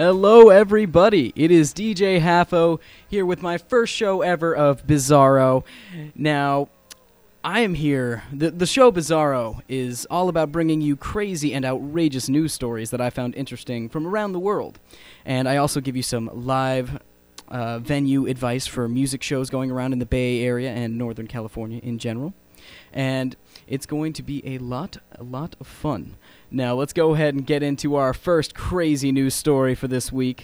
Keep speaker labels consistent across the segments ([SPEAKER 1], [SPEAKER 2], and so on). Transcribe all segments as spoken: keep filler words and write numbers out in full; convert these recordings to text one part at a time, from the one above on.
[SPEAKER 1] Hello, everybody. It is D J Halfo here with my first show ever of Bizarro. Now, I am here. The, the show Bizarro is all about bringing you crazy and outrageous news stories that I found interesting from around the world. And I also give you some live uh, venue advice for music shows going around in the Bay Area and Northern California in general. And it's going to be a lot, a lot of fun. Now, let's go ahead and get into our first crazy news story for this week.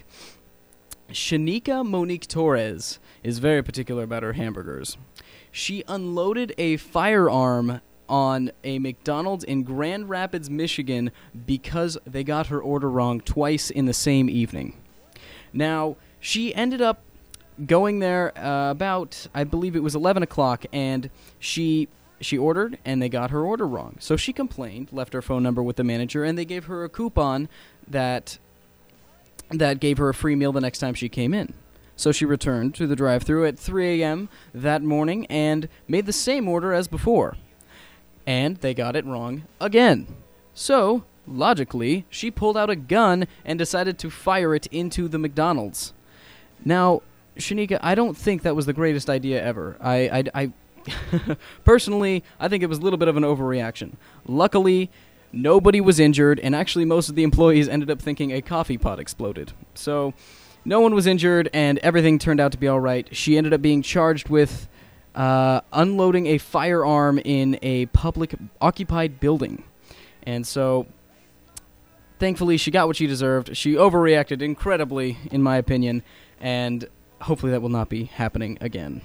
[SPEAKER 1] Shanika Monique Torres is very particular about her hamburgers. She unloaded a firearm on a McDonald's in Grand Rapids, Michigan, because they got her order wrong twice in the same evening. Now, she ended up going there uh, about, I believe it was eleven o'clock, and she... She ordered, and they got her order wrong. So she complained, left her phone number with the manager, and they gave her a coupon that that gave her a free meal the next time she came in. So she returned to the drive-thru at three a.m. that morning and made the same order as before. And they got it wrong again. So, logically, she pulled out a gun and decided to fire it into the McDonald's. Now, Shanika, I don't think that was the greatest idea ever. I... I, I Personally, I think it was a little bit of an overreaction. Luckily, nobody was injured, and actually most of the employees ended up thinking a coffee pot exploded. So, no one was injured, and everything turned out to be all right. She ended up being charged with uh, unloading a firearm in a public occupied building. And so, thankfully, she got what she deserved. She overreacted incredibly, in my opinion, and hopefully that will not be happening again.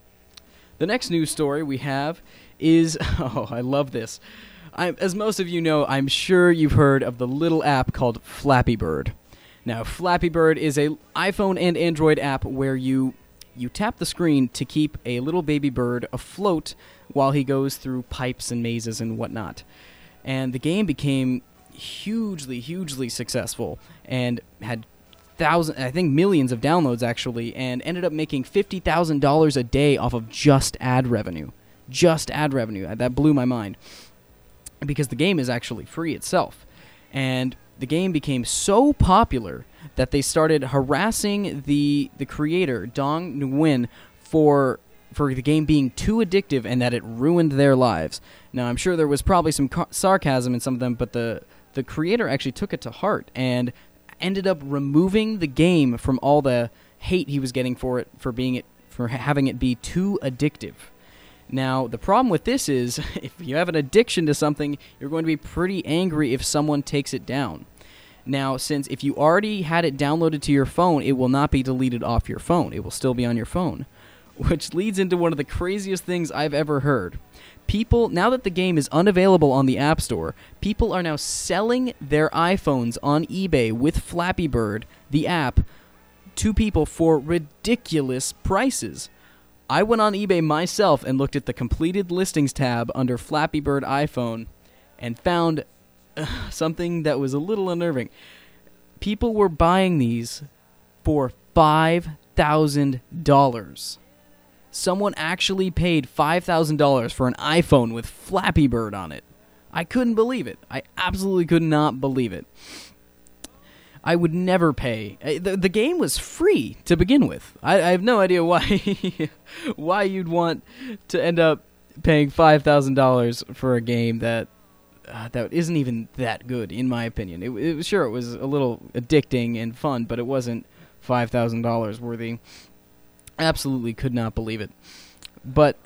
[SPEAKER 1] The next news story we have is, oh, I love this. I, as most of you know, I'm sure you've heard of the little app called Flappy Bird. Now, Flappy Bird is a iPhone and Android app where you you tap the screen to keep a little baby bird afloat while he goes through pipes and mazes and whatnot. And the game became hugely, hugely successful and had Thousand, I think millions of downloads actually, and ended up making fifty thousand dollars a day off of just ad revenue. Just ad revenue. That blew my mind. Because the game is actually free itself. And the game became so popular that they started harassing the the creator, Dong Nguyen, for for the game being too addictive and that it ruined their lives. Now, I'm sure there was probably some ca- sarcasm in some of them, but the, the creator actually took it to heart and ended up removing the game from all the hate he was getting for it, for being it, for having it be too addictive. Now, the problem with this is, if you have an addiction to something, you're going to be pretty angry if someone takes it down. Now, since if you already had it downloaded to your phone, it will not be deleted off your phone. It will still be on your phone. Which leads into one of the craziest things I've ever heard. People, now that the game is unavailable on the App Store, people are now selling their iPhones on eBay with Flappy Bird, the app, to people for ridiculous prices. I went on eBay myself and looked at the completed listings tab under Flappy Bird iPhone and found uh, something that was a little unnerving. People were buying these for five thousand dollars. Someone actually paid five thousand dollars for an iPhone with Flappy Bird on it. I couldn't believe it. I absolutely could not believe it. I would never pay. The, the game was free to begin with. I, I have no idea why why you'd want to end up paying five thousand dollars for a game that uh, that isn't even that good, in my opinion. It, it was sure it was a little addicting and fun, but it wasn't five thousand dollars worthy. Absolutely could not believe it. But,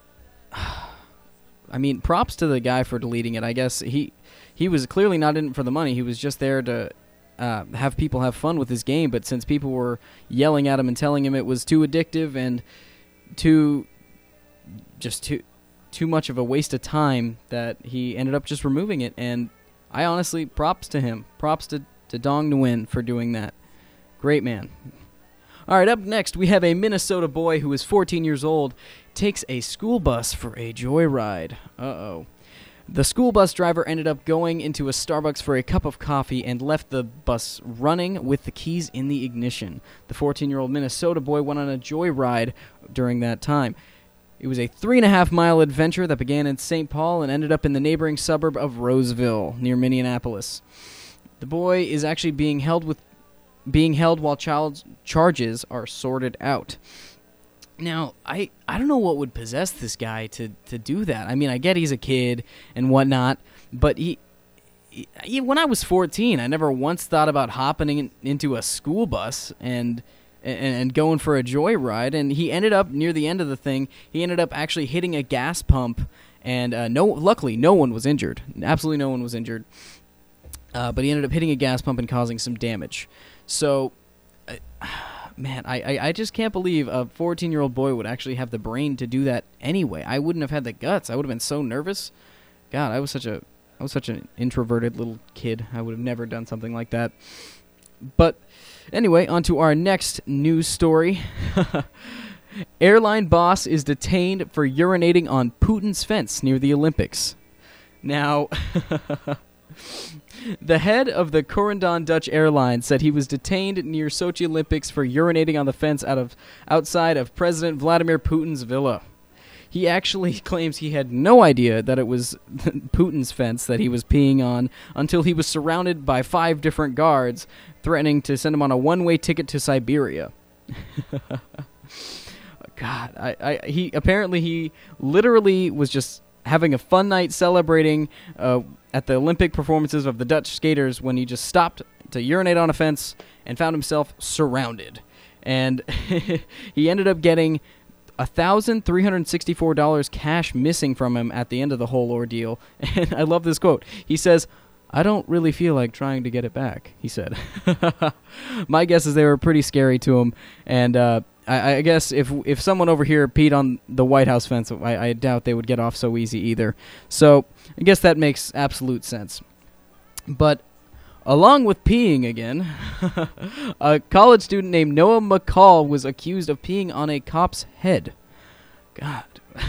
[SPEAKER 1] I mean, props to the guy for deleting it. I guess he he was clearly not in it for the money. He was just there to uh, have people have fun with his game. But since people were yelling at him and telling him it was too addictive and too, just too, too much of a waste of time, that he ended up just removing it. And I honestly, props to him. Props to, to Dong Nguyen for doing that. Great man. All right, up next, we have a Minnesota boy who is fourteen years old, takes a school bus for a joyride. Uh-oh. The school bus driver ended up going into a Starbucks for a cup of coffee and left the bus running with the keys in the ignition. The fourteen-year-old Minnesota boy went on a joyride during that time. It was a three-and-a-half-mile adventure that began in Saint Paul and ended up in the neighboring suburb of Roseville, near Minneapolis. The boy is actually being held with being held while child charges are sorted out. Now, I, I don't know what would possess this guy to, to do that. I mean, I get he's a kid and whatnot, but he, he when I was fourteen, I never once thought about hopping in, into a school bus and, and and going for a joyride. And he ended up, near the end of the thing, he ended up actually hitting a gas pump, and uh, no, luckily no one was injured. Absolutely no one was injured. Uh, but he ended up hitting a gas pump and causing some damage. So... Uh, Man, I, I, I just can't believe a fourteen-year-old boy would actually have the brain to do that anyway. I wouldn't have had the guts. I would have been so nervous. God, I was such a I was such an introverted little kid. I would have never done something like that. But anyway, on to our next news story. Airline boss is detained for urinating on Putin's fence near the Olympics. Now... The head of the Corendon Dutch Airlines said he was detained near Sochi Olympics for urinating on the fence out of outside of President Vladimir Putin's villa. He actually claims he had no idea that it was Putin's fence that he was peeing on until he was surrounded by five different guards threatening to send him on a one-way ticket to Siberia. God, I, I, he apparently he literally was just having a fun night celebrating uh, at the Olympic performances of the Dutch skaters when he just stopped to urinate on a fence and found himself surrounded. And he ended up getting one thousand three hundred sixty-four dollars cash missing from him at the end of the whole ordeal. And I love this quote. He says, "I don't really feel like trying to get it back," he said. My guess is they were pretty scary to him, and uh, I, I guess if if someone over here peed on the White House fence, I, I doubt they would get off so easy either. So I guess that makes absolute sense. But along with peeing again, a college student named Noah McCall was accused of peeing on a cop's head. God.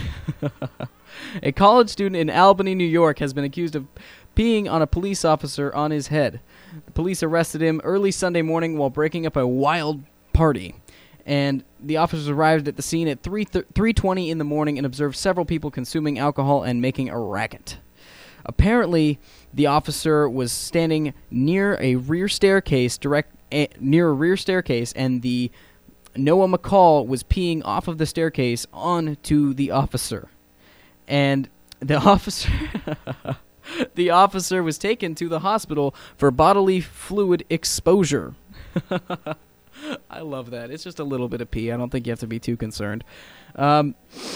[SPEAKER 1] A college student in Albany, New York, has been accused of peeing on a police officer on his head. The police arrested him early Sunday morning while breaking up a wild party. And the officers arrived at the scene at three twenty in the morning and observed several people consuming alcohol and making a racket. Apparently, the officer was standing near a rear staircase, direct eh, near a rear staircase, and the Noah McCall was peeing off of the staircase onto the officer. And the officer the officer was taken to the hospital for bodily fluid exposure. I love that. It's just a little bit of pee. I don't think you have to be too concerned. Um,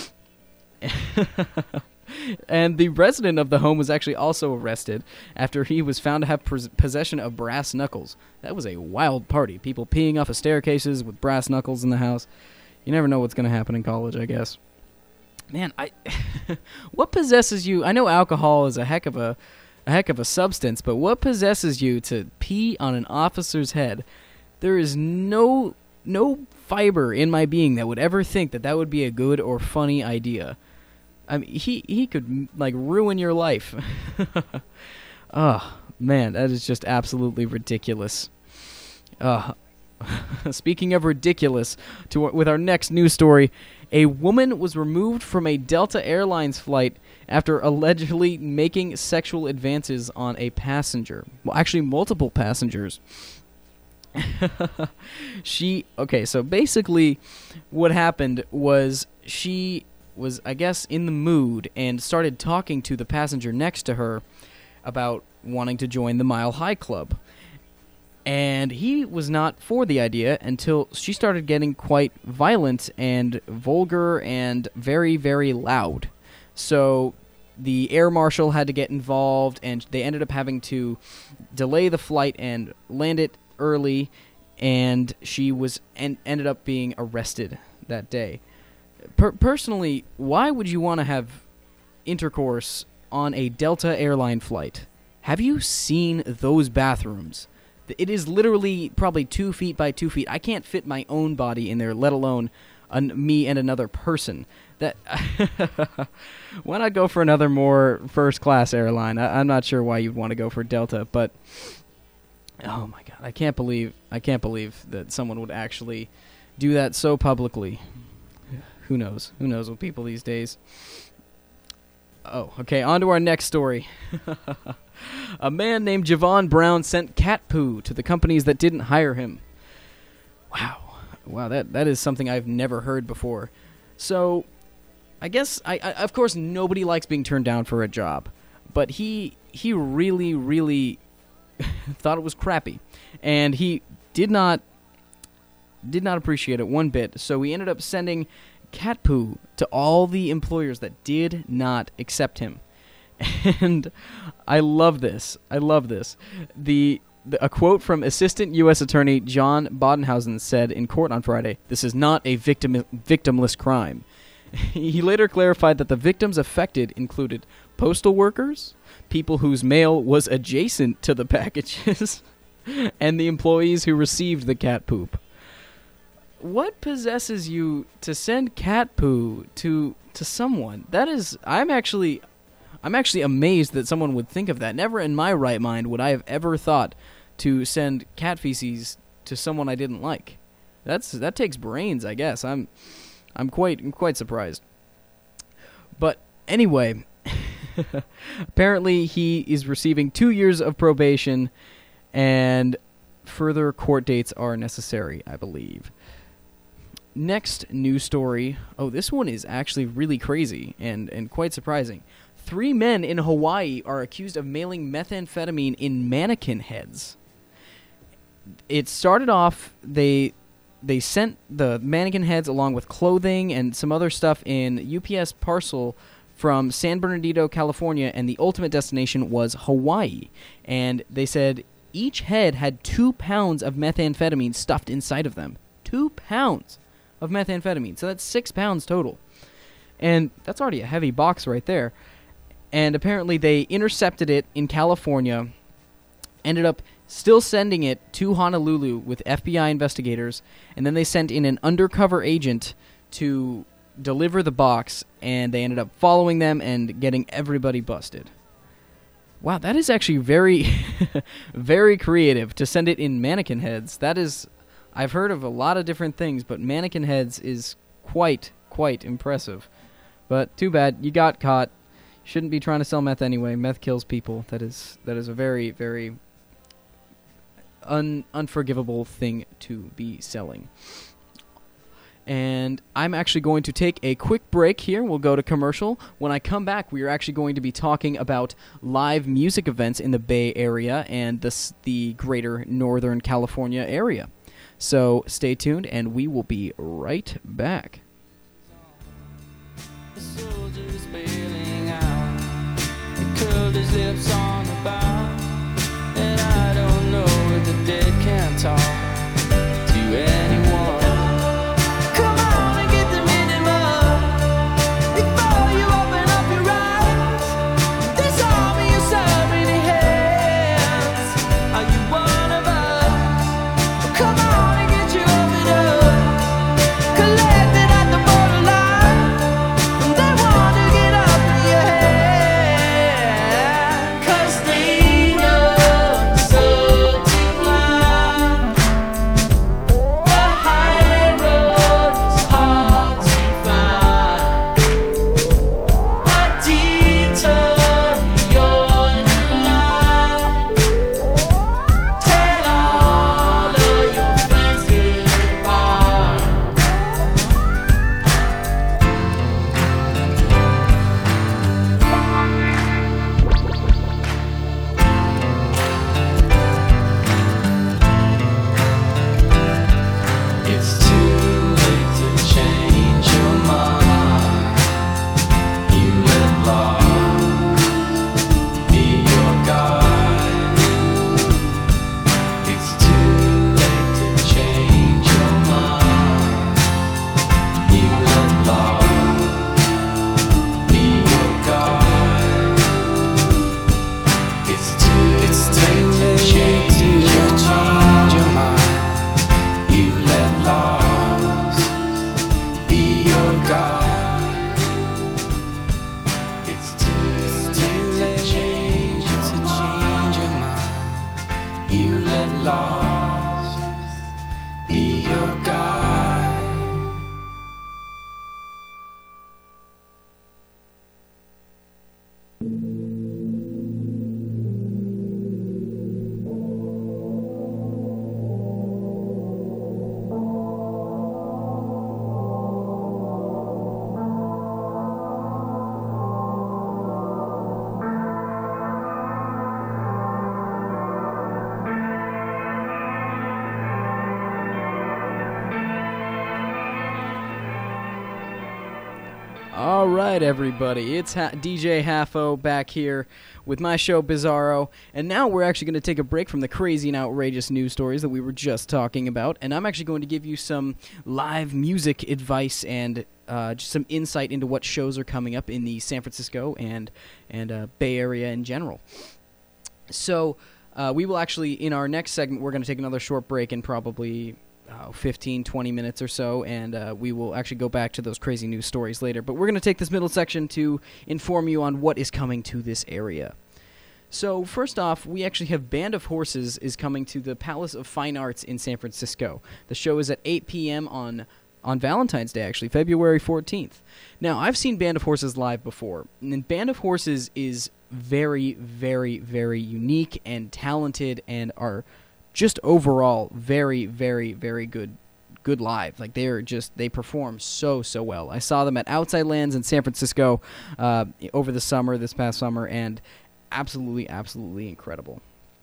[SPEAKER 1] and the resident of the home was actually also arrested after he was found to have pos- possession of brass knuckles. That was a wild party. People peeing off of staircases with brass knuckles in the house. You never know what's going to happen in college, I guess. Man, I what possesses you? I know alcohol is a heck of a, a heck of a substance, but what possesses you to pee on an officer's head? There is no no fiber in my being that would ever think that that would be a good or funny idea. I mean, he he could like ruin your life. Oh man, that is just absolutely ridiculous. Uh, speaking of ridiculous, to with our next news story, a woman was removed from a Delta Airlines flight after allegedly making sexual advances on a passenger. Well, actually, multiple passengers. she okay so basically what happened was she was I guess in the mood and started talking to the passenger next to her about wanting to join the Mile High Club, and he was not for the idea until she started getting quite violent and vulgar and very very loud. So the air marshal had to get involved, and they ended up having to delay the flight and land it early, and she was en- ended up being arrested that day. Per- personally, why would you want to have intercourse on a Delta airline flight? Have you seen those bathrooms? It is literally probably two feet by two feet. I can't fit my own body in there, let alone an- me and another person. That why not go for another more first-class airline? I- I'm not sure why you'd want to go for Delta, but oh my god, I can't believe I can't believe that someone would actually do that so publicly. Who knows? Who knows with people these days? Oh, okay, on to our next story. A man named Javon Brown sent cat poo to the companies that didn't hire him. Wow. Wow, that, that is something I've never heard before. So, I guess, I, I of course, nobody likes being turned down for a job. But he he really, really thought it was crappy. And he did not did not appreciate it one bit. So he ended up sending cat poo to all the employers that did not accept him. And I love this. I love this. The, the a quote from Assistant U S Attorney John Bodenhausen said in court on Friday, "This is not a victim victimless crime." He later clarified that the victims affected included postal workers, people whose mail was adjacent to the packages, and the employees who received the cat poop. What possesses you to send cat poo to to someone? That is, I'm actually, I'm actually amazed that someone would think of that. Never in my right mind would I have ever thought to send cat feces to someone I didn't like. That's that takes brains, I guess. I'm, I'm quite I'm quite surprised. But anyway, apparently he is receiving two years of probation, and further court dates are necessary, I believe. Next news story. Oh, this one is actually really crazy and, and quite surprising. Three men in Hawaii are accused of mailing methamphetamine in mannequin heads. It started off, they they sent the mannequin heads along with clothing and some other stuff in U P S parcel from San Bernardino, California, and the ultimate destination was Hawaii. And they said each head had two pounds of methamphetamine stuffed inside of them. Two pounds of methamphetamine. So that's six pounds total. And that's already a heavy box right there. And apparently they intercepted it in California, ended up still sending it to Honolulu with F B I investigators, and then they sent in an undercover agent to deliver the box, and they ended up following them and getting everybody busted. Wow, that is actually very, very creative to send it in mannequin heads. That is, I've heard of a lot of different things, but mannequin heads is quite, quite impressive. But too bad, you got caught. Shouldn't be trying to sell meth anyway. Meth kills people. That is that is a very, very un- unforgivable thing to be selling. And I'm actually going to take a quick break here. We'll go to commercial. When I come back, we are actually going to be talking about live music events in the Bay Area and the, the greater Northern California area. So stay tuned, and we will be right back.
[SPEAKER 2] The soldier's bailing out. He curled his lips on the bow. And I don't know if the dead can talk to anyone. Come on and get the minimum before you open up your eyes. This army is so many hands. Are you one of us? Come on and get you open up. Collected at the borderline. They want to get up in your head. 'Cause they know so to climb. The high road is hard to find. A detour you're in line. Tell all of your friends goodbye. It's too late to change your mind. You let love be your guide. It's too late to change your mind. You let love be your guide. It's too it's too late to change your mind. You let love be your guide. It's too, too late to change your mind. You let love be your guide.
[SPEAKER 1] All right, everybody, it's ha- D J Halfo back here with my show Bizarro, and now we're actually going to take a break from the crazy and outrageous news stories that we were just talking about, and I'm actually going to give you some live music advice and uh, just some insight into what shows are coming up in the San Francisco and, and uh, Bay Area in general. So uh, we will actually, in our next segment, we're going to take another short break and probably uh, fifteen, twenty minutes or so, and uh, we will actually go back to those crazy news stories later. But we're going to take this middle section to inform you on what is coming to this area. So first off, we actually have Band of Horses is coming to the Palace of Fine Arts in San Francisco. The show is at eight p.m. on on Valentine's Day, actually, February fourteenth. Now, I've seen Band of Horses live before, and Band of Horses is very, very, very unique and talented and are just overall very, very, very good good live. Like, they're just, they perform so, so well. I saw them at Outside Lands in San Francisco uh, over the summer, this past summer, and absolutely, absolutely incredible.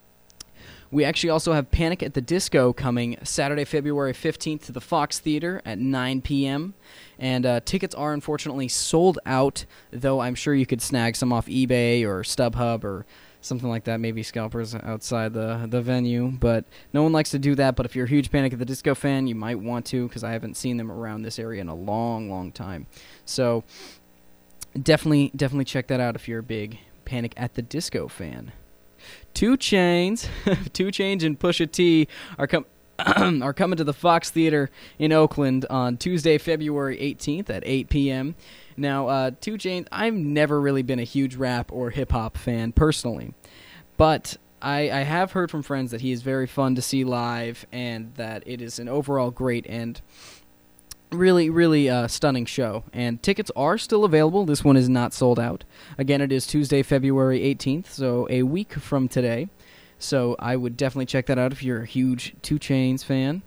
[SPEAKER 1] We actually also have Panic at the Disco coming Saturday, February fifteenth to the Fox Theater at nine p.m. And uh, tickets are unfortunately sold out, though I'm sure you could snag some off eBay or StubHub or something like that, maybe scalpers outside the, the venue. But no one likes to do that, but if you're a huge Panic at the Disco fan, you might want to, because I haven't seen them around this area in a long, long time. So definitely, definitely check that out if you're a big Panic at the Disco fan. Two Chainz, Two Chainz and Pusha T are com- are coming to the Fox Theater in Oakland on Tuesday, February eighteenth at eight p.m. Now, uh, Two Chainz, I've never really been a huge rap or hip-hop fan personally, but I, I have heard from friends that he is very fun to see live and that it is an overall great and really, really uh, stunning show. And tickets are still available. This one is not sold out. Again, it is Tuesday, February eighteenth, so a week from today. So I would definitely check that out if you're a huge Two Chainz fan.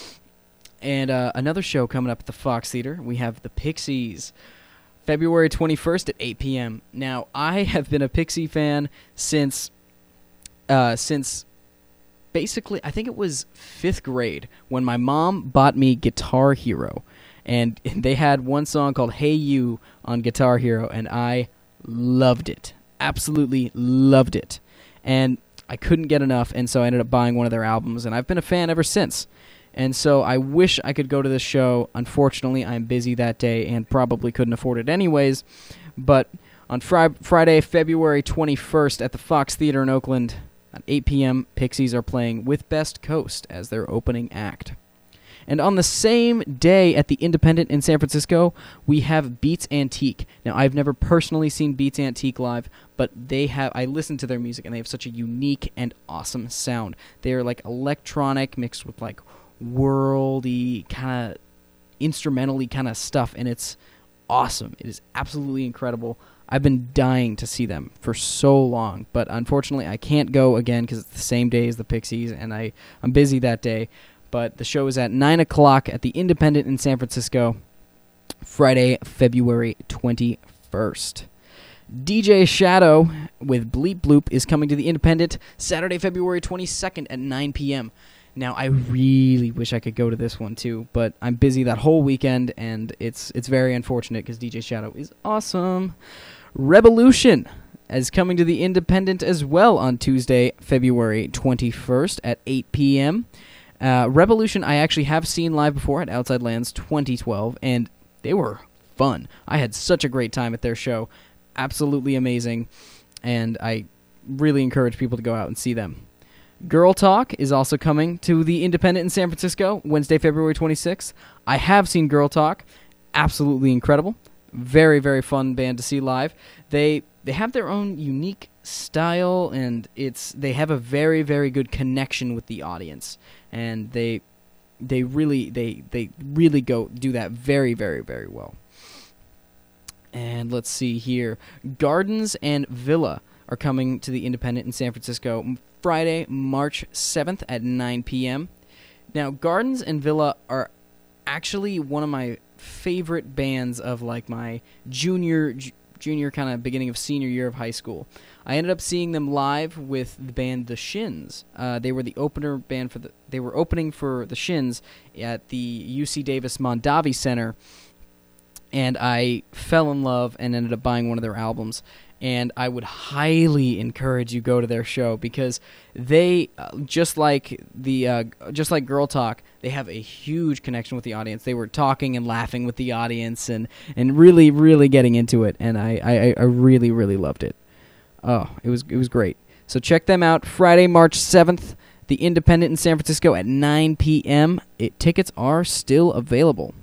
[SPEAKER 1] And uh, another show coming up at the Fox Theater, we have the Pixies, February twenty-first at eight p.m. Now, I have been a Pixie fan since uh, since basically, I think it was fifth grade when my mom bought me Guitar Hero. And they had one song called Hey You on Guitar Hero, and I loved it. Absolutely loved it. And I couldn't get enough, and so I ended up buying one of their albums, and I've been a fan ever since. And so I wish I could go to this show. Unfortunately, I'm busy that day and probably couldn't afford it anyways. But on fri- Friday, February twenty-first at the Fox Theater in Oakland at eight p.m., Pixies are playing with Best Coast as their opening act. And on the same day at the Independent in San Francisco, we have Beats Antique. Now, I've never personally seen Beats Antique live, but they have. I listened to their music, and they have such a unique and awesome sound. They are like electronic mixed with like worldy kind of instrumentally kind of stuff, and it's awesome. It is absolutely incredible. I've been dying to see them for so long, but unfortunately, I can't go again because it's the same day as the Pixies, and I I'm busy that day. But the show is at nine o'clock at the Independent in San Francisco, Friday, February twenty-first. D J Shadow with Bleep Bloop is coming to the Independent Saturday, February twenty-second at nine p.m. Now, I really wish I could go to this one, too, but I'm busy that whole weekend, and it's it's very unfortunate because D J Shadow is awesome. Revolution is coming to the Independent as well on Tuesday, February twenty-first at eight p.m., Uh, Revolution, I actually have seen live before at Outside Lands twenty twelve, and they were fun. I had such a great time at their show. Absolutely amazing, and I really encourage people to go out and see them. Girl Talk is also coming to the Independent in San Francisco, Wednesday, February twenty-sixth. I have seen Girl Talk. Absolutely incredible. Very, very fun band to see live. They they have their own unique style, and it's they have a very, very good connection with the audience. And they they really they they really go do that very, very, very well. And let's see here. Gardens and Villa are coming to the Independent in San Francisco Friday, March seventh at nine p.m. Now, Gardens and Villa are actually one of my favorite bands of like my junior j- junior kind of beginning of senior year of high school. I ended up seeing them live with the band The Shins. Uh, they were the opener band for the. They were opening for The Shins at the U C Davis Mondavi Center and I fell in love and ended up buying one of their albums. And I would highly encourage you go to their show because they, uh, just like the uh, just like Girl Talk, they have a huge connection with the audience. They were talking and laughing with the audience and, and really, really getting into it. And I, I, I really, really loved it. Oh, it was it was great. So check them out Friday, March seventh, the Independent in San Francisco at nine p.m. It, tickets are still available.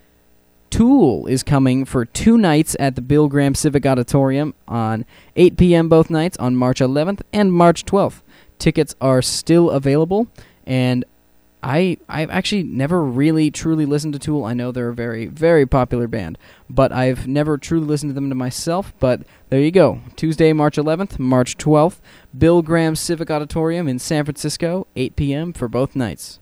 [SPEAKER 1] Tool is coming for two nights at the Bill Graham Civic Auditorium on eight p.m. both nights on March eleventh and March twelfth. Tickets are still available, and I, I've actually never really truly listened to Tool. I know they're a very, very popular band, but I've never truly listened to them to myself, but there you go. Tuesday, March eleventh, March twelfth, Bill Graham Civic Auditorium in San Francisco, eight p.m. for both nights.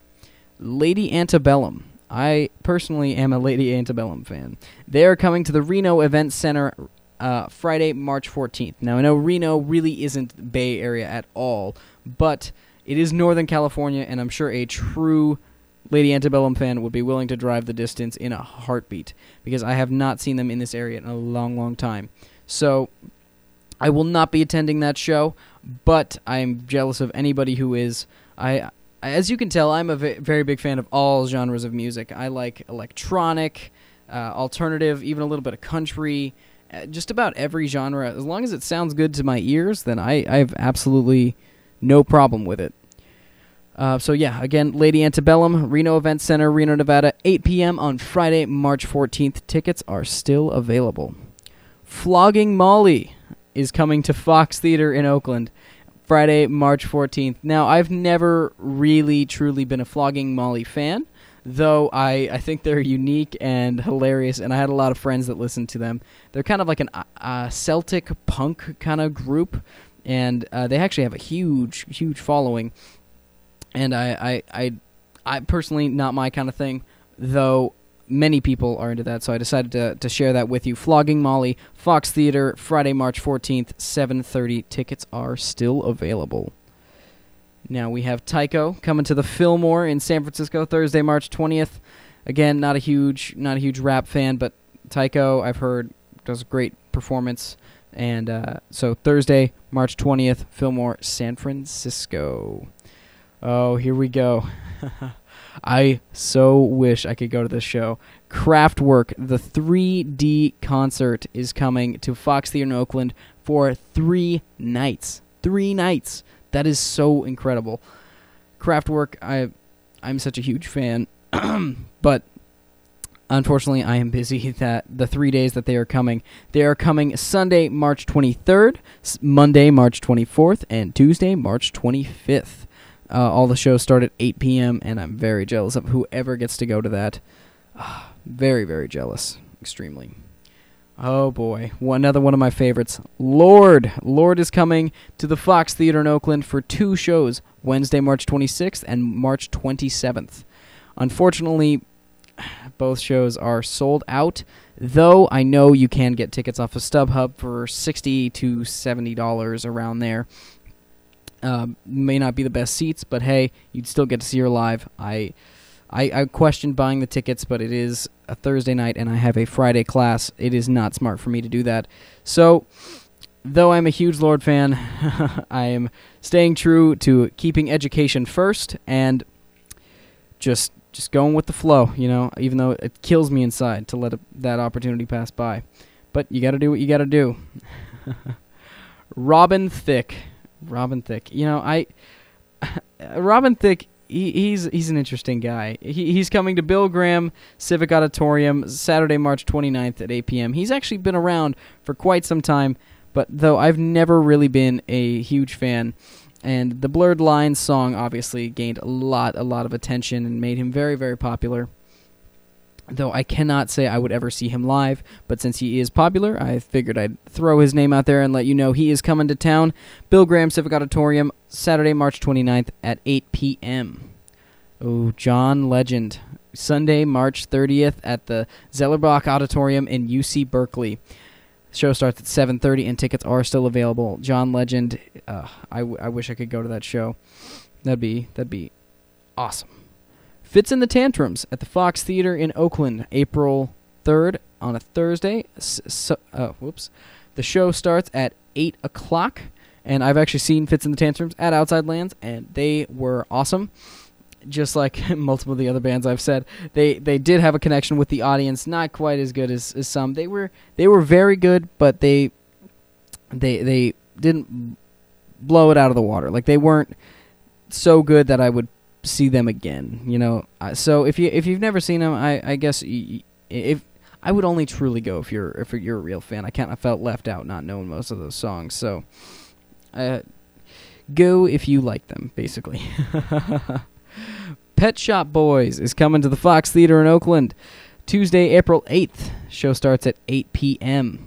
[SPEAKER 1] Lady Antebellum. I personally am a Lady Antebellum fan. They are coming to the Reno Event Center uh, Friday, March fourteenth. Now, I know Reno really isn't Bay Area at all, but it is Northern California, and I'm sure a true Lady Antebellum fan would be willing to drive the distance in a heartbeat, because I have not seen them in this area in a long, long time. So, I will not be attending that show, but I'm jealous of anybody who is. I... As you can tell, I'm a very big fan of all genres of music. I like electronic, uh, alternative, even a little bit of country, uh, just about every genre. As long as it sounds good to my ears, then I, I have absolutely no problem with it. Uh, so yeah, again, Lady Antebellum, Reno Event Center, Reno, Nevada, eight p.m. on Friday, March fourteenth. Tickets are still available. Flogging Molly is coming to Fox Theater in Oakland. Friday, March fourteenth. Now, I've never really, truly been a Flogging Molly fan, though I, I think they're unique and hilarious, and I had a lot of friends that listened to them. They're kind of like an uh, Celtic punk kind of group, and uh, they actually have a huge, huge following. And I, I, I, I personally, not my kind of thing, though many people are into that, so I decided to, to share that with you. Flogging Molly, Fox Theater, Friday, March fourteenth, seven thirty. Tickets are still available. Now we have Tycho coming to the Fillmore in San Francisco Thursday, March twentieth. Again, not a huge not a huge rap fan, but Tycho, I've heard, does a great performance. And uh, so Thursday, March twentieth, Fillmore, San Francisco. Oh, here we go. I so wish I could go to this show. Kraftwerk, the three D concert, is coming to Fox Theater in Oakland for three nights. Three nights. That is so incredible. Kraftwerk, I, I'm such a huge fan, but unfortunately I am busy that the three days that they are coming. They are coming Sunday, March twenty-third, Monday, March twenty-fourth, and Tuesday, March twenty-fifth. Uh, all the shows start at eight p.m., and I'm very jealous of whoever gets to go to that. Uh, very, very jealous. Extremely. Oh, boy. One, another one of my favorites. Lorde. Lorde is coming to the Fox Theater in Oakland for two shows, Wednesday, March twenty-sixth, and March twenty-seventh. Unfortunately, both shows are sold out, though I know you can get tickets off of StubHub for sixty to seventy dollars, around there. Uh, may not be the best seats, but hey, you'd still get to see her live. I, I, I questioned buying the tickets, but it is a Thursday night, and I have a Friday class. It is not smart for me to do that. So, though I'm a huge Lorde fan, I am staying true to keeping education first and just just going with the flow. You know, even though it kills me inside to let a, that opportunity pass by, but you got to do what you got to do. Robin Thicke. Robin Thicke. You know, I Robin Thicke, he, he's he's an interesting guy. He, he's coming to Bill Graham Civic Auditorium Saturday, March twenty-ninth at eight p.m. He's actually been around for quite some time, but though I've never really been a huge fan. And the Blurred Lines song obviously gained a lot, a lot of attention and made him very, very popular. Though I cannot say I would ever see him live, but since he is popular, I figured I'd throw his name out there and let you know he is coming to town. Bill Graham Civic Auditorium, Saturday, March twenty-ninth at eight p.m. Oh, John Legend. Sunday, March thirtieth at the Zellerbach Auditorium in U C Berkeley. Show starts at seven thirty and tickets are still available. John Legend, uh, I, w- I wish I could go to that show. That'd be that'd be awesome. Fits in the Tantrums at the Fox Theater in Oakland, April third on a Thursday. So, uh, whoops. The show starts at eight o'clock, and I've actually seen Fits and the Tantrums at Outside Lands, and they were awesome. Just like multiple of the other bands I've said, they they did have a connection with the audience, not quite as good as, as some. They were they were very good, but they they they didn't blow it out of the water. Like, they weren't so good that I would see them again. You know, uh, so if you if you've never seen them, I I guess y- if I would only truly go if you're if you're a real fan. I kind of felt left out not knowing most of those songs, so uh, go if you like them, basically. Pet Shop Boys is coming to the Fox Theater in Oakland Tuesday, April eighth. Show starts at eight p.m.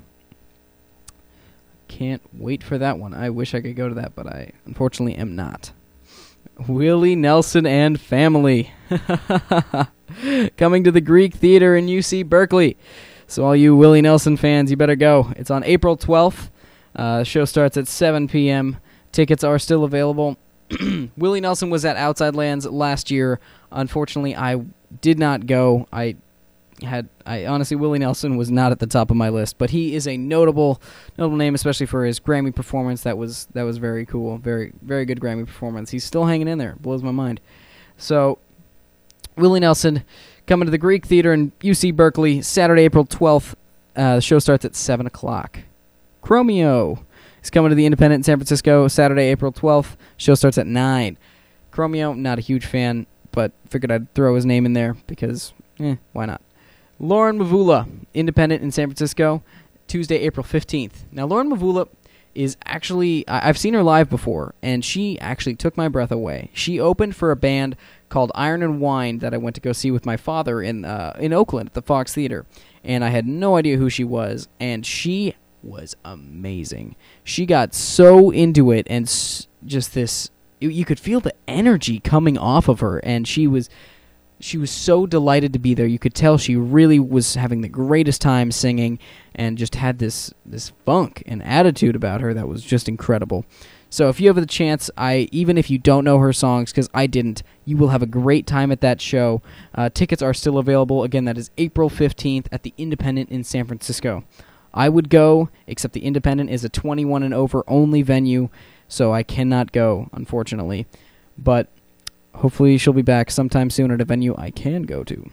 [SPEAKER 1] Can't wait for that one. I wish I could go to that, but I unfortunately am not. Willie Nelson and Family coming to the Greek Theater in U C Berkeley. So all you Willie Nelson fans, you better go. It's on April twelfth. Uh, the show starts at seven p.m. Tickets are still available. Willie Nelson was at Outside Lands last year. Unfortunately, I did not go. I had, I honestly, Willie Nelson was not at the top of my list, but he is a notable, notable name, especially for his Grammy performance. That was that was very cool, very very good Grammy performance. He's still hanging in there. Blows my mind. So, Willie Nelson coming to the Greek Theater in U C Berkeley Saturday, April twelfth. Uh, the show starts at seven o'clock. Chromeo is coming to the Independent in San Francisco Saturday, April twelfth. Show starts at nine. Chromeo, not a huge fan, but figured I'd throw his name in there because, eh, why not? Lauren Mavula, Independent in San Francisco, Tuesday, April fifteenth. Now, Lauren Mavula is actually, I- I've seen her live before, and she actually took my breath away. She opened for a band called Iron and Wine that I went to go see with my father in uh, in Oakland at the Fox Theater, and I had no idea who she was, and she was amazing. She got so into it, and s- just this, you, you could feel the energy coming off of her, and she was she was so delighted to be there. You could tell she really was having the greatest time singing, and just had this this funk and attitude about her that was just incredible. So if you have the chance, I even if you don't know her songs, because I didn't, you will have a great time at that show. Uh, tickets are still available. Again, that is April fifteenth at the Independent in San Francisco. I would go, except the Independent is a twenty-one and over only venue, so I cannot go, unfortunately. But hopefully she'll be back sometime soon at a venue I can go to.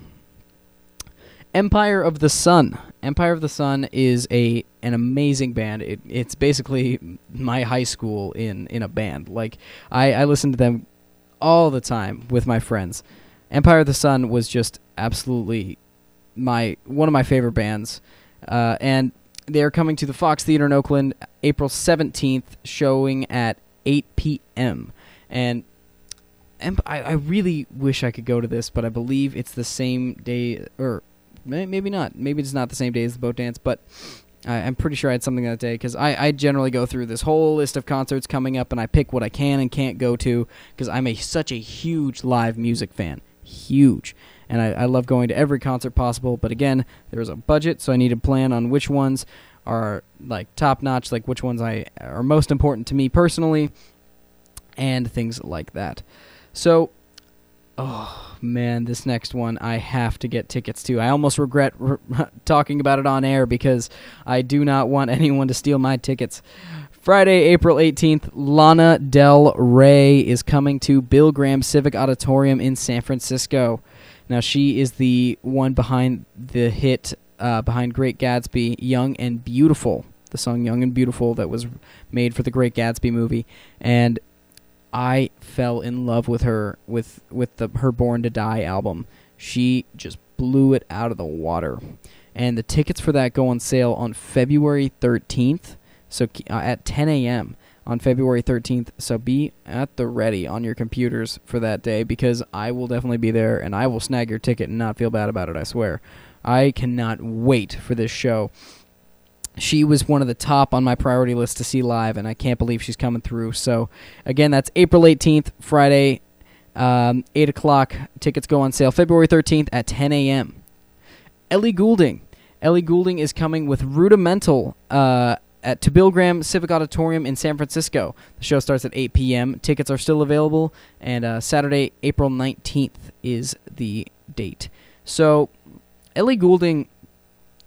[SPEAKER 1] Empire of the Sun. Empire of the Sun is a an amazing band. It, it's basically my high school in, in a band. Like, I, I listen to them all the time with my friends. Empire of the Sun was just absolutely my one of my favorite bands. Uh, and they are coming to the Fox Theater in Oakland April seventeenth, showing at eight p.m. And Emp- I, I really wish I could go to this, but I believe it's the same day, or may- maybe not. Maybe it's not the same day as the boat dance, but I, I'm pretty sure I had something that day, because I, I generally go through this whole list of concerts coming up, and I pick what I can and can't go to, because I'm a such a huge live music fan. Huge. And I, I love going to every concert possible, but again, there's a budget, so I need to plan on which ones are like top-notch, like which ones I are most important to me personally, and things like that. So, oh man, this next one I have to get tickets to. I almost regret re- talking about it on air because I do not want anyone to steal my tickets. Friday, April eighteenth, Lana Del Rey is coming to Bill Graham Civic Auditorium in San Francisco. Now, she is the one behind the hit, uh, behind Great Gatsby, Young and Beautiful, the song Young and Beautiful that was made for the Great Gatsby movie. And I fell in love with her with, with the her Born to Die album. She just blew it out of the water. And the tickets for that go on sale on February thirteenth, so uh, at ten a.m. on February thirteenth, so be at the ready on your computers for that day, because I will definitely be there, and I will snag your ticket and not feel bad about it, I swear. I cannot wait for this show. She was one of the top on my priority list to see live, and I can't believe she's coming through. So, again, that's April eighteenth, Friday, um, eight o'clock. Tickets go on sale February thirteenth at ten a.m. Ellie Goulding. Ellie Goulding is coming with Rudimental uh, at to Bill Graham Civic Auditorium in San Francisco. The show starts at eight p.m. Tickets are still available, and uh, Saturday, April nineteenth is the date. So, Ellie Goulding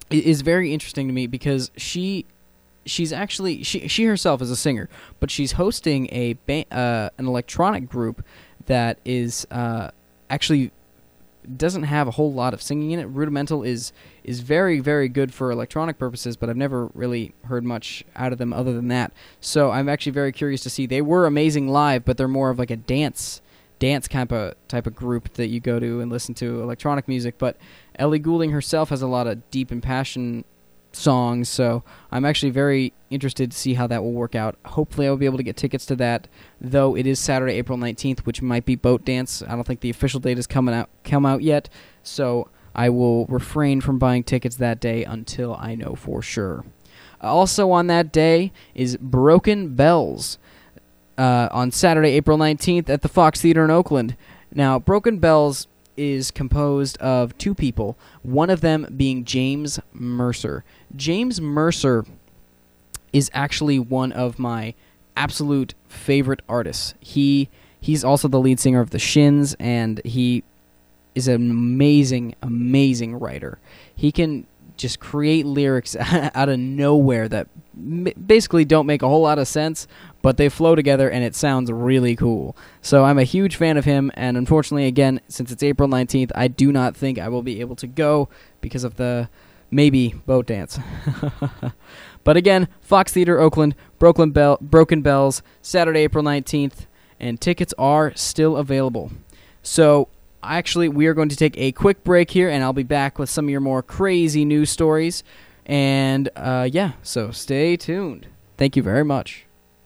[SPEAKER 1] i- is very interesting to me because she she's actually she she herself is a singer, but she's hosting a ba- uh, an electronic group that is uh, actually doesn't have a whole lot of singing in it. Rudimental is is very very good for electronic purposes, but I've never really heard much out of them other than that. So I'm actually very curious to see. They were amazing live, but they're more of like a dance dance kind of type of group that you go to and listen to electronic music. But Ellie Goulding herself has a lot of deep and passion songs, so I'm actually very interested to see how that will work out. Hopefully I'll be able to get tickets to that, though it is Saturday, April nineteenth, which might be Boat Dance. I don't think the official date has coming out come out yet, so I will refrain from buying tickets that day until I know for sure. Also on that day is Broken Bells uh, on Saturday, April nineteenth at the Fox Theater in Oakland. Now, Broken Bells is composed of two people, one of them being James Mercer. James Mercer is actually one of my absolute favorite artists. He he's also the lead singer of the Shins, and he is an amazing, amazing writer. He can just create lyrics out of nowhere that m- basically don't make a whole lot of sense, but they flow together and it sounds really cool. So I'm a huge fan of him, and unfortunately, again, since it's April nineteenth, I do not think I will be able to go because of the maybe Boat Dance. But again, Fox Theater, Oakland, Broken, Bell- Broken Bells, Saturday, April nineteenth, and tickets are still available. So actually, we are going to take a quick break here, and I'll be back with some of your more crazy news stories. And uh, yeah, so stay tuned. Thank you very much.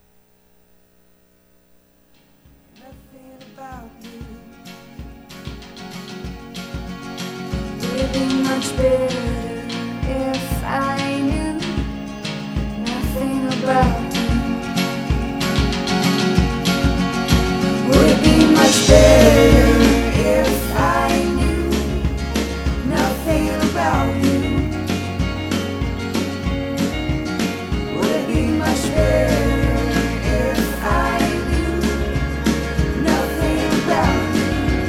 [SPEAKER 3] It'd be much better if I knew nothing about you. Would it be much better if I knew nothing about you? Would it be much better if I knew nothing about you?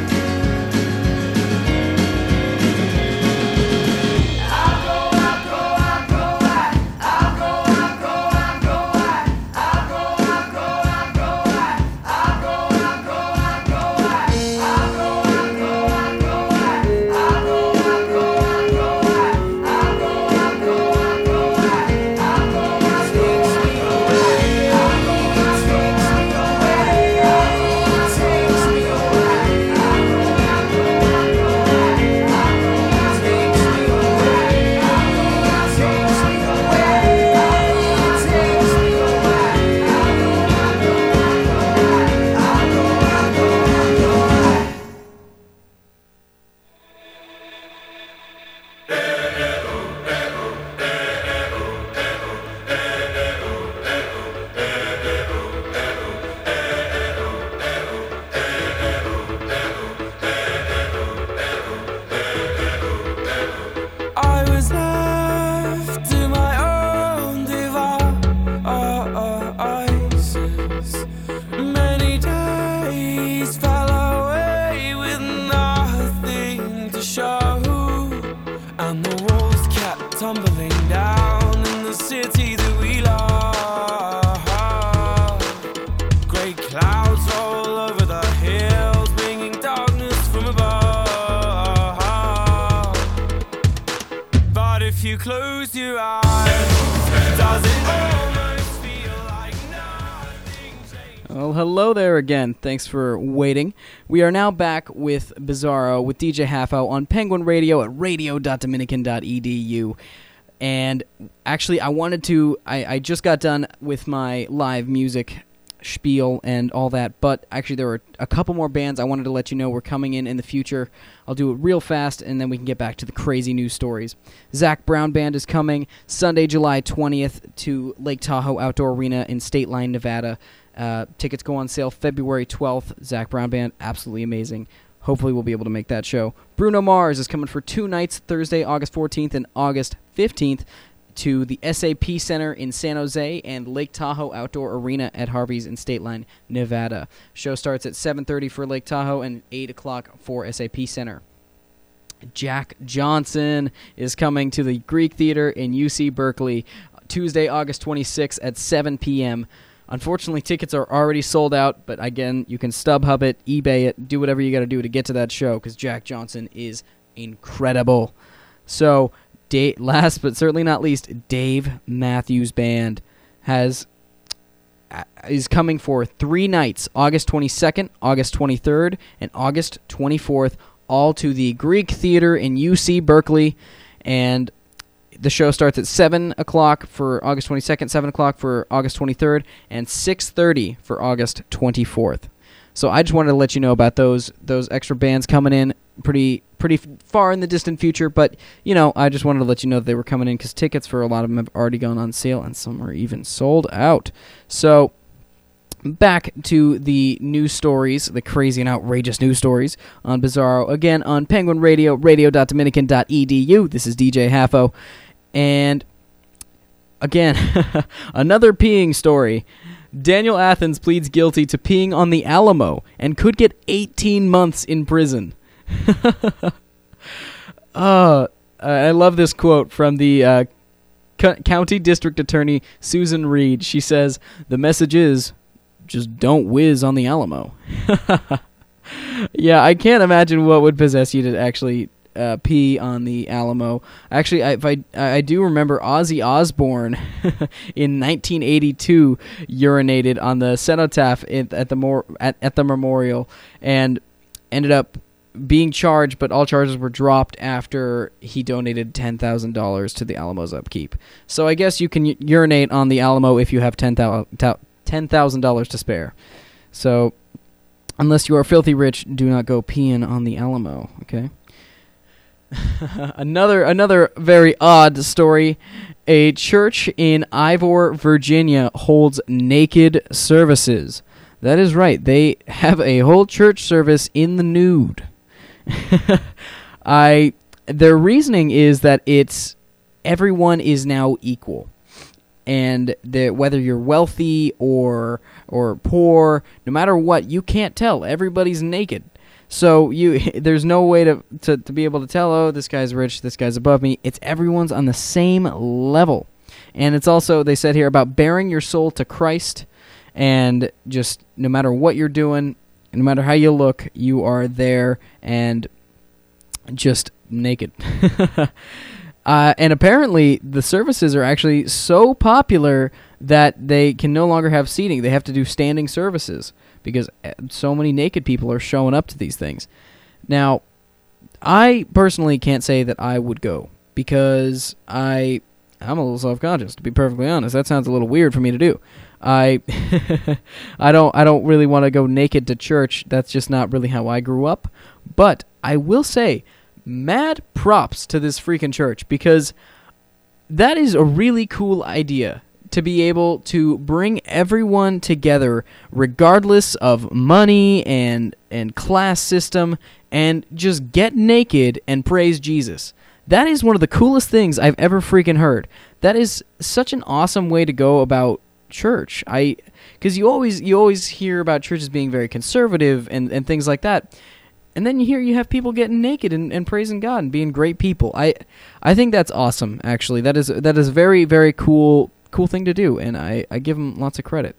[SPEAKER 2] I was left to my own devices. Many days fell away with nothing to show, and the walls kept tumbling down in the city that we love. Great clouds roll over the hills, bringing darkness from above. But if you close your eyes, does it almost feel like nothing changed?
[SPEAKER 1] Well, hello there again. Thanks for waiting. We are now back with Bizarro with D J Halfo on Penguin Radio at radio dot dominican dot e d u. And actually, I wanted to, I, I just got done with my live music spiel and all that, but actually there were a couple more bands I wanted to let you know were coming in in the future. I'll do it real fast, and then we can get back to the crazy news stories. Zach Brown Band is coming Sunday, July twentieth to Lake Tahoe Outdoor Arena in State Line, Nevada. Uh, tickets go on sale February twelfth. Zach Brown Band, absolutely amazing. Hopefully we'll be able to make that show. Bruno Mars is coming for two nights, Thursday, August fourteenth and August fifteenth, to the S A P Center in San Jose and Lake Tahoe Outdoor Arena at Harvey's in State Line, Nevada. Show starts at seven thirty for Lake Tahoe and eight o'clock for S A P Center. Jack Johnson is coming to the Greek Theater in U C Berkeley Tuesday, August twenty-sixth at seven p.m. Unfortunately, tickets are already sold out, but again, you can StubHub it, eBay it, do whatever you got to do to get to that show, because Jack Johnson is incredible. So, da- last but certainly not least, Dave Matthews Band has uh, is coming for three nights, August twenty-second, August twenty-third, and August twenty-fourth, all to the Greek Theater in U C Berkeley, and the show starts at seven o'clock for August twenty-second, seven o'clock for August twenty-third, and six thirty for August twenty-fourth. So I just wanted to let you know about those those extra bands coming in pretty pretty far in the distant future, but, you know, I just wanted to let you know that they were coming in because tickets for a lot of them have already gone on sale, and some are even sold out. So back to the news stories, the crazy and outrageous news stories on Bizarro, again on Penguin Radio, radio dot dominican dot e d u. This is D J Haffo. And again, another peeing story. Daniel Athens pleads guilty to peeing on the Alamo and could get eighteen months in prison. uh, I love this quote from the uh, C- County District Attorney Susan Reed. She says, "The message is, just don't whiz on the Alamo." Yeah, I can't imagine what would possess you to actually Uh, pee on the Alamo. Actually, I, if I I do remember Ozzy Osbourne in nineteen eighty-two urinated on the cenotaph at, at the mor- at, at the memorial and ended up being charged, but all charges were dropped after he donated ten thousand dollars to the Alamo's upkeep. So I guess you can u- urinate on the Alamo if you have ten thousand dollars to spare. So unless you are filthy rich, do not go peeing on the Alamo, okay? another another very odd story. A church in Ivor, Virginia holds naked services. That is right. They have a whole church service in the nude. I their reasoning is that it's everyone is now equal. And that whether you're wealthy or or poor, no matter what, you can't tell. Everybody's naked. So you, there's no way to, to, to be able to tell, oh, this guy's rich, this guy's above me. It's everyone's on the same level. And it's also, they said here, about bearing your soul to Christ. And just no matter what you're doing, no matter how you look, you are there and just naked. uh, and apparently the services are actually so popular that they can no longer have seating. They have to do standing services, because so many naked people are showing up to these things. Now, I personally can't say that I would go, because I, I'm a little self-conscious, to be perfectly honest. That sounds a little weird for me to do. I I don't I don't really want to go naked to church. That's just not really how I grew up. But I will say, mad props to this freaking church, because that is a really cool idea. To be able to bring everyone together regardless of money and and class system and just get naked and praise Jesus. That is one of the coolest things I've ever freaking heard. That is such an awesome way to go about church. I cuz you always you always hear about churches being very conservative and, and things like that. And then you hear you have people getting naked and, and praising God and being great people. I I think that's awesome, actually. That is that is very very cool cool thing to do, and I, I give them lots of credit.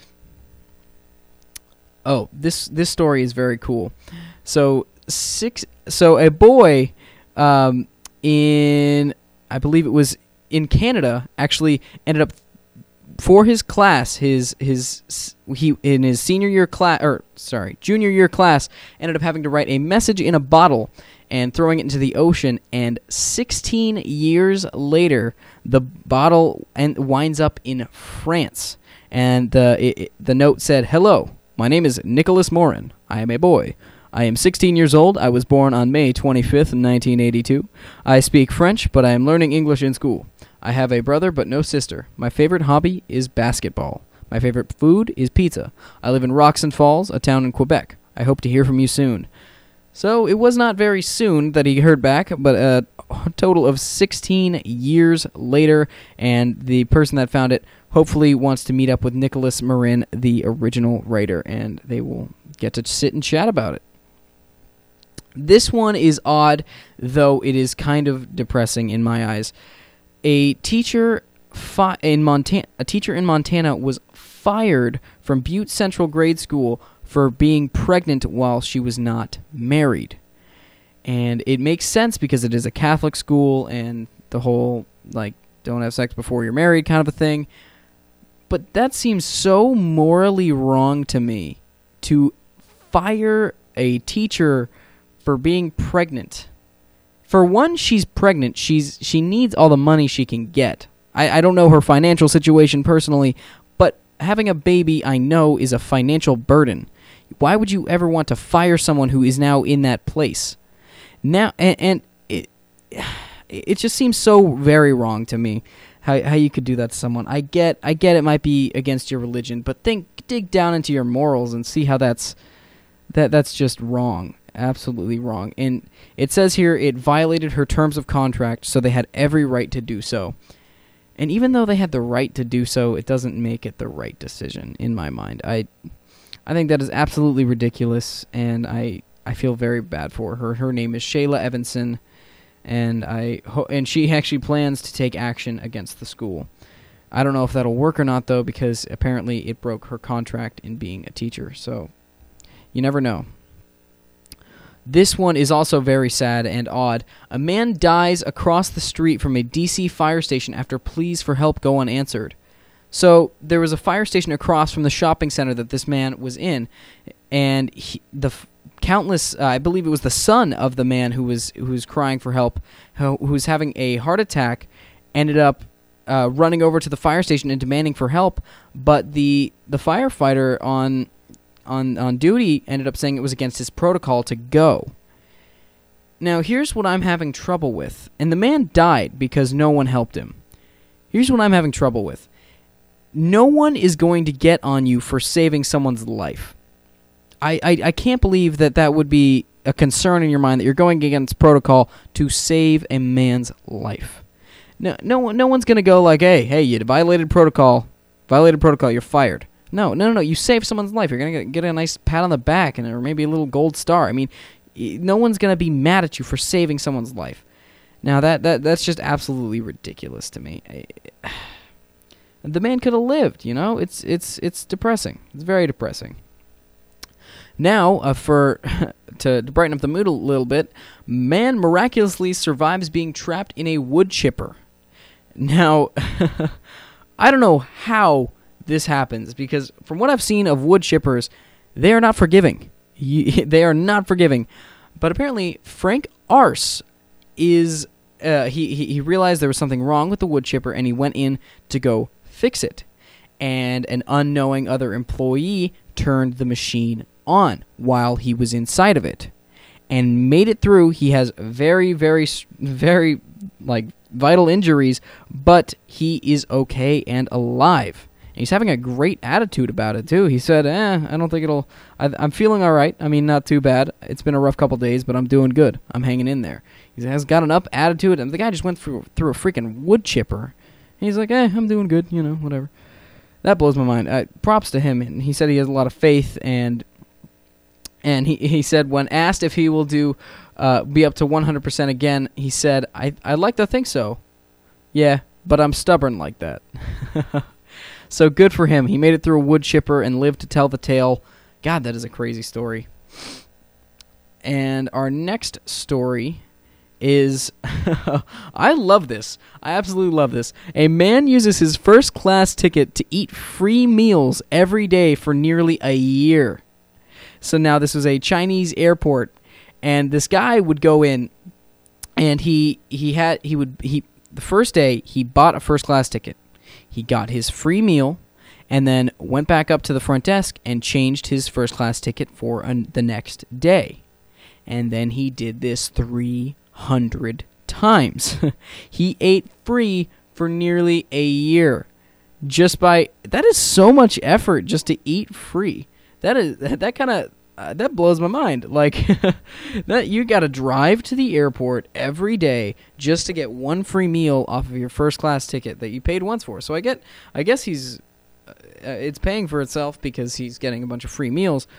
[SPEAKER 1] Oh, this this story is very cool. So six so a boy um, in I believe it was in Canada actually ended up for his class his his he in his senior year class or sorry, junior year class ended up having to write a message in a bottle and throwing it into the ocean, and sixteen years later, the bottle and winds up in France. And the it, it, the note said, "Hello, my name is Nicholas Morin. I am a boy. I am sixteen years old. I was born on May twenty-fifth, nineteen eighty-two. I speak French, but I am learning English in school. I have a brother, but no sister. My favorite hobby is basketball. My favorite food is pizza. I live in Roxon Falls, a town in Quebec. I hope to hear from you soon." So it was not very soon that he heard back, but a total of sixteen years later, and the person that found it hopefully wants to meet up with Nicholas Morin, the original writer, and they will get to sit and chat about it. This one is odd, though it is kind of depressing in my eyes. A teacher fi- in Montana, a teacher in Montana was fired from Butte Central Grade School for being pregnant while she was not married. And it makes sense because it is a Catholic school and the whole, like, don't have sex before you're married kind of a thing. But that seems so morally wrong to me, to fire a teacher for being pregnant. For one, she's pregnant. She's she needs all the money she can get. I, I don't know her financial situation personally, but having a baby, I know, is a financial burden. Why would you ever want to fire someone who is now in that place? Now, and, and it it just seems so very wrong to me how how you could do that to someone. I get I get it might be against your religion, but think dig down into your morals and see how that's that that's just wrong. Absolutely wrong. And it says here it violated her terms of contract, so they had every right to do so. And even though they had the right to do so, it doesn't make it the right decision in my mind. I I think that is absolutely ridiculous, and I I feel very bad for her. Her name is Shayla Evanson, and I ho- and she actually plans to take action against the school. I don't know if that'll work or not, though, because apparently it broke her contract in being a teacher. So you never know. This one is also very sad and odd. A man dies across the street from a D C fire station after pleas for help go unanswered. So there was a fire station across from the shopping center that this man was in, and he, the f- countless, uh, I believe it was the son of the man who was who was crying for help, who, who was having a heart attack, ended up uh, running over to the fire station and demanding for help, but the the firefighter on on on duty ended up saying it was against his protocol to go. Now, here's what I'm having trouble with. And the man died because no one helped him. Here's what I'm having trouble with. No one is going to get on you for saving someone's life. I, I, I can't believe that that would be a concern in your mind, that you're going against protocol to save a man's life. No, no, no one's going to go like, hey, hey, you violated protocol. Violated protocol, you're fired. No, no, no, no. You saved someone's life. You're going to get a nice pat on the back and or maybe a little gold star. I mean, no one's going to be mad at you for saving someone's life. Now, that, that that's just absolutely ridiculous to me. I, the man could have lived, you know? It's it's it's depressing. It's very depressing. Now, uh, for to, to brighten up the mood a little bit, man miraculously survives being trapped in a wood chipper. Now, I don't know how this happens, because from what I've seen of wood chippers, they are not forgiving. You, they are not forgiving. But apparently, Frank Arce is, uh, he, he, he realized there was something wrong with the wood chipper, and he went in to go fix it. And an unknowing other employee turned the machine on while he was inside of it and made it through. He has very, very, very, like, vital injuries, but he is okay and alive. He's having a great attitude about it, too. He said, eh, I don't think it'll... I, I'm feeling all right. I mean, not too bad. It's been a rough couple days, but I'm doing good. I'm hanging in there. He has got an up attitude, and the guy just went through, through a freaking wood chipper. He's like, eh, I'm doing good, you know, whatever. That blows my mind. Uh, props to him. And he said he has a lot of faith, and and he, he said when asked if he will do uh, be up to one hundred percent again, he said, I, I'd like to think so. Yeah, but I'm stubborn like that. So good for him. He made it through a wood chipper and lived to tell the tale. God, that is a crazy story. And our next story is... I love this. I absolutely love this. A man uses his first-class ticket to eat free meals every day for nearly a year. So now this was a Chinese airport, and this guy would go in, and he he had he would he the first day he bought a first-class ticket. He got his free meal and then went back up to the front desk and changed his first-class ticket for an, the next day. And then he did this three hundred times. He ate free for nearly a year. Just by... That is so much effort just to eat free. That is that kind of... Uh, that blows my mind. Like, that you got to drive to the airport every day just to get one free meal off of your first class ticket that you paid once for. So I get, I guess he's, uh, it's paying for itself because he's getting a bunch of free meals.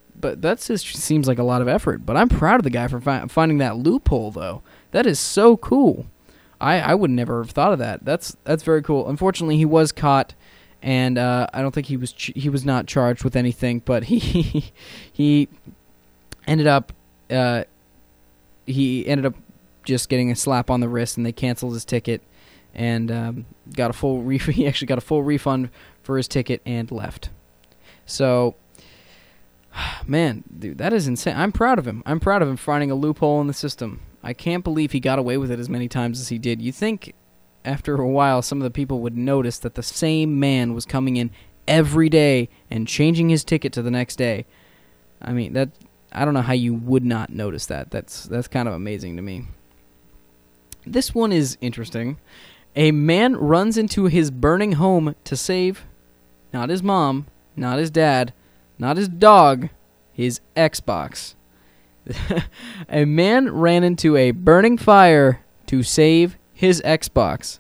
[SPEAKER 1] but that just seems like a lot of effort. But I'm proud of the guy for fi- finding that loophole, though. That is so cool. I, I would never have thought of that. That's that's very cool. Unfortunately, he was caught, and uh, I don't think he was ch- he was not charged with anything. But he he ended up uh, he ended up just getting a slap on the wrist, and they canceled his ticket, and um, got a full ref- he actually got a full refund for his ticket and left. So, man, dude, that is insane. I'm proud of him. I'm proud of him finding a loophole in the system. I can't believe he got away with it as many times as he did. You think after a while some of the people would notice that the same man was coming in every day and changing his ticket to the next day. I mean, that I don't know how you would not notice that. That's that's kind of amazing to me. This one is interesting. A man runs into his burning home to save not his mom, not his dad, not his dog, his Xbox. A man ran into a burning fire to save his Xbox.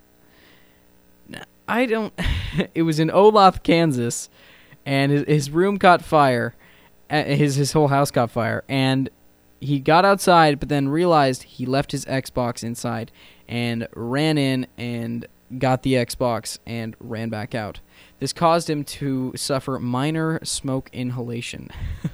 [SPEAKER 1] I don't... It was in Olaf, Kansas, and his, his room caught fire. His, his whole house caught fire, and he got outside, but then realized he left his Xbox inside and ran in and got the Xbox and ran back out. This caused him to suffer minor smoke inhalation.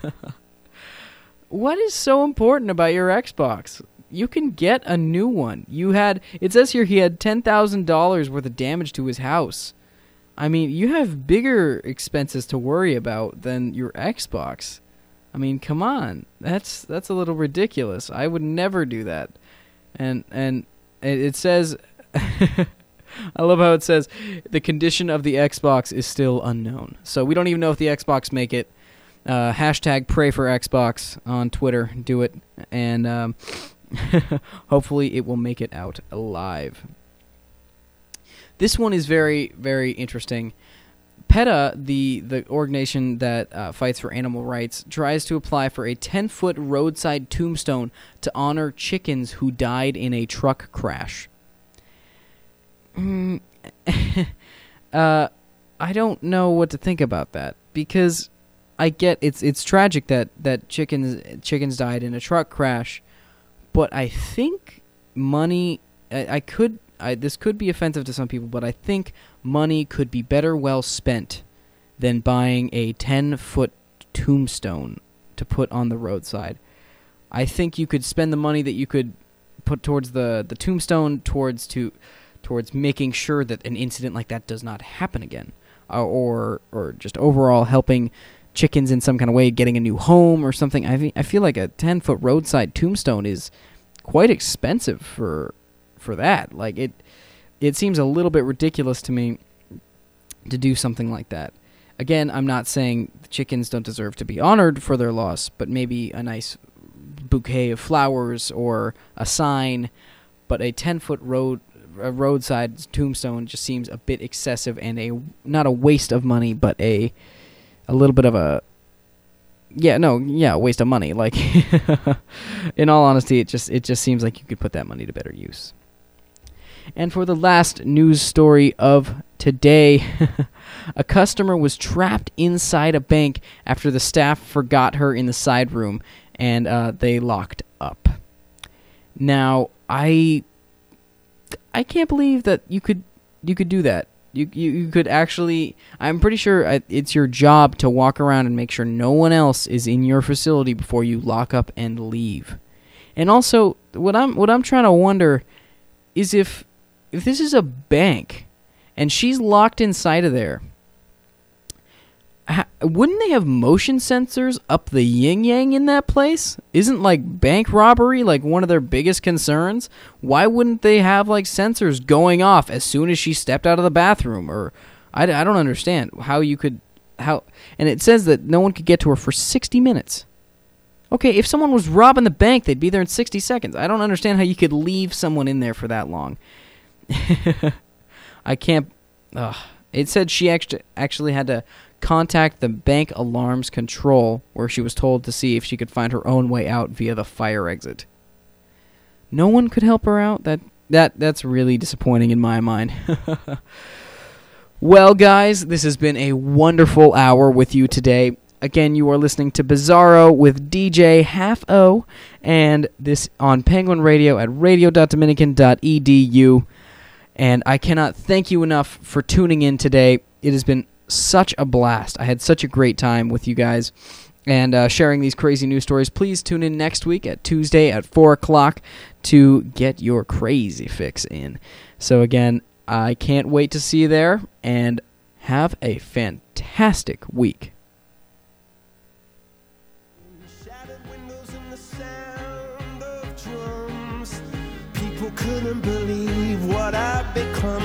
[SPEAKER 1] What is so important about your Xbox? You can get a new one. You had, it says here he had ten thousand dollars worth of damage to his house. I mean, you have bigger expenses to worry about than your Xbox. I mean, come on. That's that's a little ridiculous. I would never do that. And and it, it says I love how it says the condition of the Xbox is still unknown. So we don't even know if the Xbox make it. Uh, hashtag pray for Xbox on Twitter. Do it. And um, hopefully it will make it out alive. This one is very, very interesting. PETA, the, the organization that uh, fights for animal rights, tries to apply for a ten-foot roadside tombstone to honor chickens who died in a truck crash. Mm, uh, I don't know what to think about that, because I get it's it's tragic that, that chickens chickens died in a truck crash, but I think money I, I could I, this could be offensive to some people, but I think money could be better well spent than buying a ten-foot tombstone to put on the roadside. I think you could spend the money that you could put towards the, the tombstone towards to towards making sure that an incident like that does not happen again, uh, or or just overall helping chickens in some kind of way, getting a new home or something. I I feel like a ten-foot roadside tombstone is quite expensive for for that. Like it, it seems a little bit ridiculous to me to do something like that. Again, I'm not saying the chickens don't deserve to be honored for their loss, but maybe a nice bouquet of flowers or a sign. But a ten-foot road a roadside tombstone just seems a bit excessive and a not a waste of money, but a a little bit of a yeah no yeah waste of money. Like in all honesty, it just it just seems like you could put that money to better use. And for the last news story of today, a customer was trapped inside a bank after the staff forgot her in the side room, and uh, they locked up. Now, I I can't believe that you could you could do that. You you, you could actually. I'm pretty sure it's your job to walk around and make sure no one else is in your facility before you lock up and leave. And also, what I'm what I'm trying to wonder is if if this is a bank and she's locked inside of there, ha- wouldn't they have motion sensors up the yin-yang in that place? Isn't, like, bank robbery, like, one of their biggest concerns? Why wouldn't they have, like, sensors going off as soon as she stepped out of the bathroom? Or, I, I don't understand how you could, how, and it says that no one could get to her for sixty minutes. Okay, if someone was robbing the bank, they'd be there in sixty seconds. I don't understand how you could leave someone in there for that long. I can't, ugh. It said she actually actually had to contact the bank alarms control, where she was told to see if she could find her own way out via the fire exit. No one could help her out? That that that's really disappointing in my mind. Well, guys, this has been a wonderful hour with you today. Again, you are listening to Bizarro with D J Half O, and this on Penguin Radio at radio dot dominican dot e d u. And I cannot thank you enough for tuning in today. It has been such a blast. I had such a great time with you guys and uh, sharing these crazy news stories. Please tune in next week at Tuesday at four o'clock to get your crazy fix in. So again, I can't wait to see you there, and have a fantastic week.
[SPEAKER 4] Shattered windows and the sound of drums. People couldn't believe what I'd become.